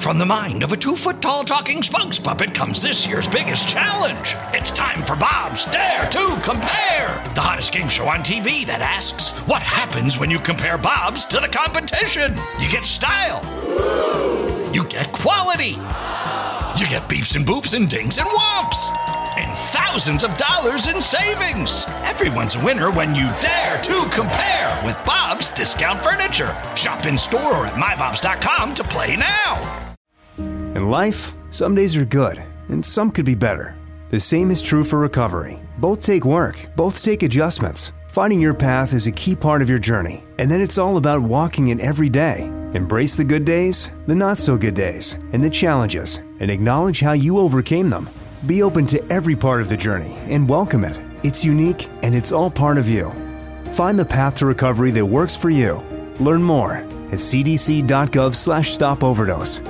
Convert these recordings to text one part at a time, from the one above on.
From the mind of a 2-foot-tall talking spokes puppet comes this year's biggest challenge. It's time for Bob's Dare to Compare, the hottest game show on TV that asks, what happens when you compare Bob's to the competition? You get style. You get quality. You get beeps and boops and dings and whomps. And thousands of dollars in savings. Everyone's a winner when you dare to compare with Bob's Discount Furniture. Shop in store or at mybobs.com to play now. In life, some days are good, and some could be better. The same is true for recovery. Both take work, both take adjustments. Finding your path is a key part of your journey, and then it's all about walking it every day. Embrace the good days, the not-so-good days, and the challenges, and acknowledge how you overcame them. Be open to every part of the journey and welcome it. It's unique, and it's all part of you. Find the path to recovery that works for you. Learn more at cdc.gov/stopoverdose.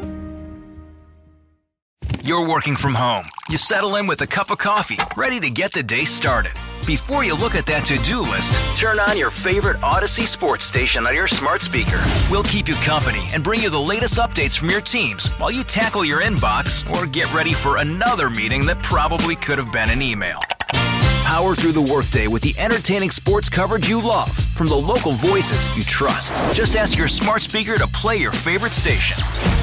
You're working from home. You settle in with a cup of coffee, ready to get the day started. Before you look at that to-do list, turn on your favorite Odyssey sports station on your smart speaker. We'll keep you company and bring you the latest updates from your teams while you tackle your inbox or get ready for another meeting that probably could have been an email. Power through the workday with the entertaining sports coverage you love from the local voices you trust. Just ask your smart speaker to play your favorite station.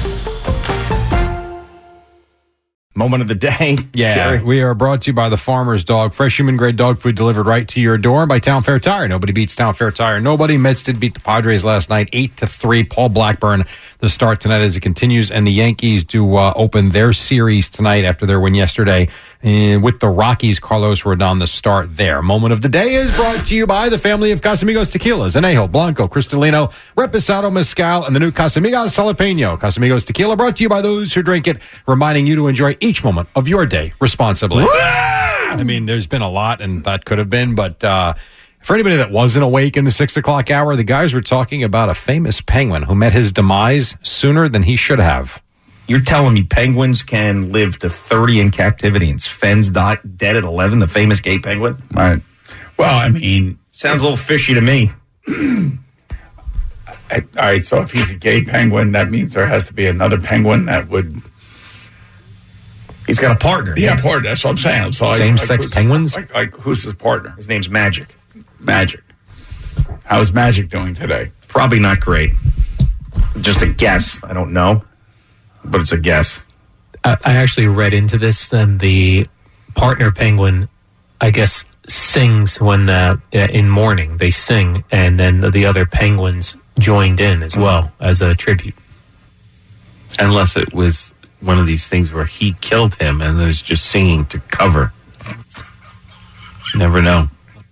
Moment of the day. Yeah, Jerry. we are brought to you by the Farmer's Dog. Fresh human-grade dog food delivered right to your door, and by Town Fair Tire. Nobody beats Town Fair Tire. Nobody. Mets did beat the Padres last night, 8-3. Paul Blackburn, the start tonight as it continues, and the Yankees do open their series tonight after their win yesterday with the Rockies. Carlos Rodon, the start there. Moment of the day is brought to you by the family of Casamigos Tequilas, Anejo, Blanco, Cristalino, Reposado, Mezcal, and the new Casamigos Jalapeno. Casamigos Tequila brought to you by those who drink it, reminding you to enjoy each moment of your day responsibly. I mean, there's been a lot, and that could have been, but for anybody that wasn't awake in the 6 o'clock hour, the guys were talking about a famous penguin who met his demise sooner than he should have. You're telling me penguins can live to 30 in captivity and Sven's dead at 11, the famous gay penguin? Right. Well, I mean... Sounds a little fishy to me. All right, so if he's a gay penguin, that means there has to be another penguin that would... He's got a partner. Yeah, partner. That's what I'm saying. So Same-sex penguins? Like, who's his partner? His name's Magic. Magic. How's Magic doing today? Probably not great. Just a guess. I don't know. But it's a guess. I actually read into this, and the partner penguin, I guess, sings when in mourning. They sing, and then the other penguins joined in as well as a tribute. Unless it was one of these things where he killed him and is just singing to cover. Never know.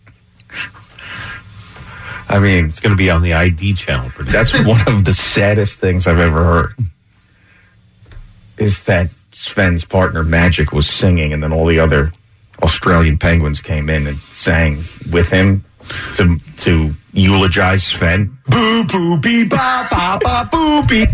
I mean, it's going to be on the ID channel. That's one of the saddest things I've ever heard. Is that Sven's partner Magic was singing, and then all the other Australian penguins came in and sang with him to eulogize Sven. Boo boo bee ba ba ba boo bee.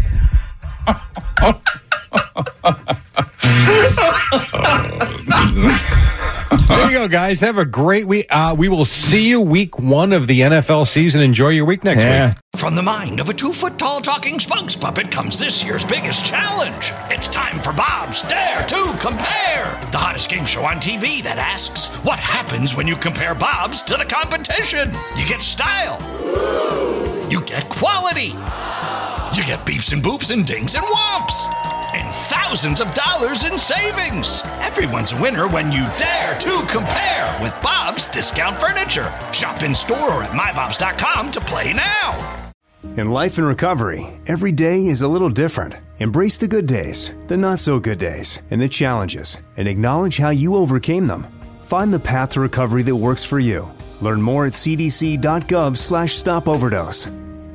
There you go, guys. Have a great week. We will see you week 1 of the NFL season. Enjoy your week next week. From the mind of a 2-foot-tall talking spokes puppet comes this year's biggest challenge. It's time for Bob's Dare to Compare, the hottest game show on TV that asks, what happens when you compare Bob's to the competition? You get style. You get quality. You get beeps and boops and dings and whomps. And thousands of dollars in savings. Everyone's a winner when you dare to compare with Bob's Discount Furniture. Shop in store or at mybobs.com to play now. In life and recovery, every day is a little different. Embrace the good days, the not-so-good days, and the challenges, and acknowledge how you overcame them. Find the path to recovery that works for you. Learn more at cdc.gov/stopoverdose.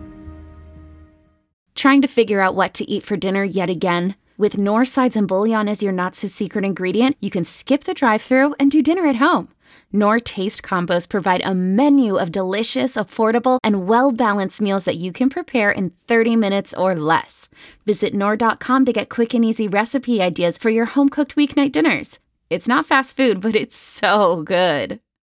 Trying to figure out what to eat for dinner yet again? With Knorr sides and bouillon as your not-so-secret ingredient, you can skip the drive-thru and do dinner at home. Knorr Taste Combos provide a menu of delicious, affordable, and well-balanced meals that you can prepare in 30 minutes or less. Visit Knorr.com to get quick and easy recipe ideas for your home-cooked weeknight dinners. It's not fast food, but it's so good.